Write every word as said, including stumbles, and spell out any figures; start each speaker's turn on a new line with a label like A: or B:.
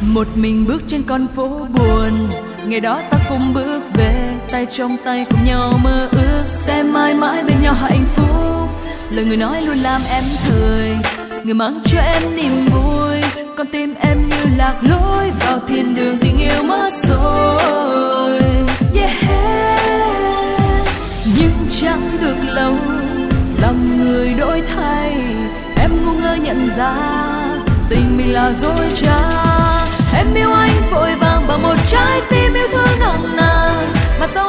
A: Một mình bước trên con phố buồn, ngày đó ta cùng bước về, tay trong tay cùng nhau mơ ước sẽ mãi mãi bên nhau hạnh phúc. Lời người nói luôn làm em thời, người mang cho em niềm vui, con tim em như lạc lối vào thiên đường tình yêu mất rồi. Yeah. Nhưng chẳng được lâu, lòng người đổi thay, em ngu ngơ nhận ra tình mình là dối trá. Em yêu anh vội vàng bằng một trái tim yêu thương nồng nàn, mà sau